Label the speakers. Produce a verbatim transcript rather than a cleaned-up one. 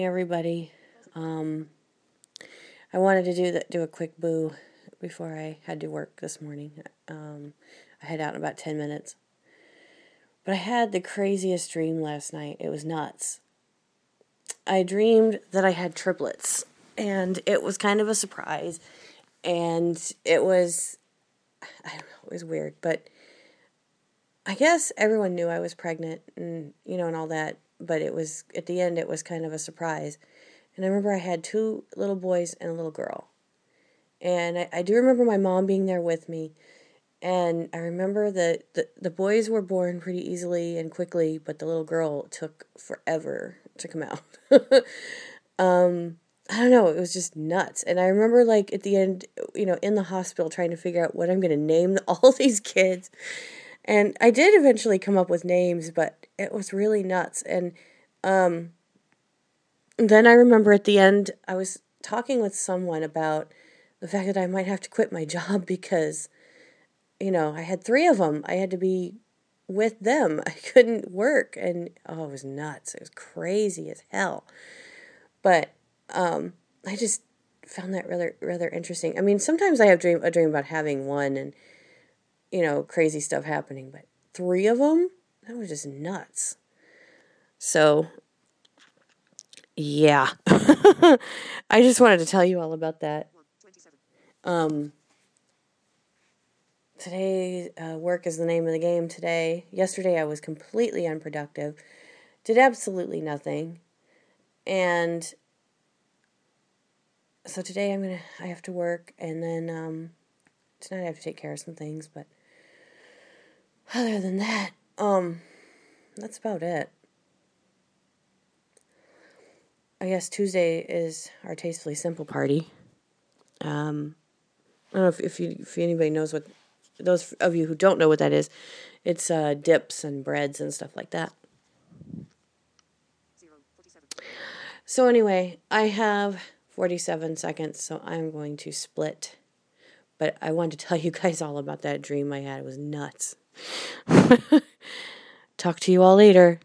Speaker 1: everybody. Um, I wanted to do that, do a quick boo before I had to work this morning. Um, I head out in about ten minutes. But I had the craziest dream last night. It was nuts. I dreamed that I had triplets, and it was kind of a surprise. And it was, I don't know, it was weird, but I guess everyone knew I was pregnant and, you know, and all that, but it was, at the end, it was kind of a surprise. And I remember I had two little boys and a little girl. And I, I do remember my mom being there with me. And I remember that the, the boys were born pretty easily and quickly, but the little girl took forever to come out. um, I don't know, it was just nuts. And I remember, like, at the end, you know, in the hospital trying to figure out what I'm going to name all these kids. And I did eventually come up with names, but it was really nuts. And um, then I remember at the end, I was talking with someone about the fact that I might have to quit my job because, you know, I had three of them. I had to be with them. I couldn't work. And, oh, it was nuts. It was crazy as hell. But um, I just found that rather rather interesting. I mean, sometimes I have dream a dream about having one and, you know, crazy stuff happening, but three of them? That was just nuts. So, yeah. I just wanted to tell you all about that. Um, today, uh, work is the name of the game today. Yesterday I was completely unproductive. Did absolutely nothing. And so today I'm gonna, I have to work, and then, um, tonight I have to take care of some things, but other than that, um, that's about it. I guess Tuesday is our Tastefully Simple party. Um, I don't know if, if, you, if anybody knows what, those of you who don't know what that is, it's uh, dips and breads and stuff like that. So anyway, I have forty-seven seconds, so I'm going to split. But I wanted to tell you guys all about that dream I had. It was nuts. Talk to you all later.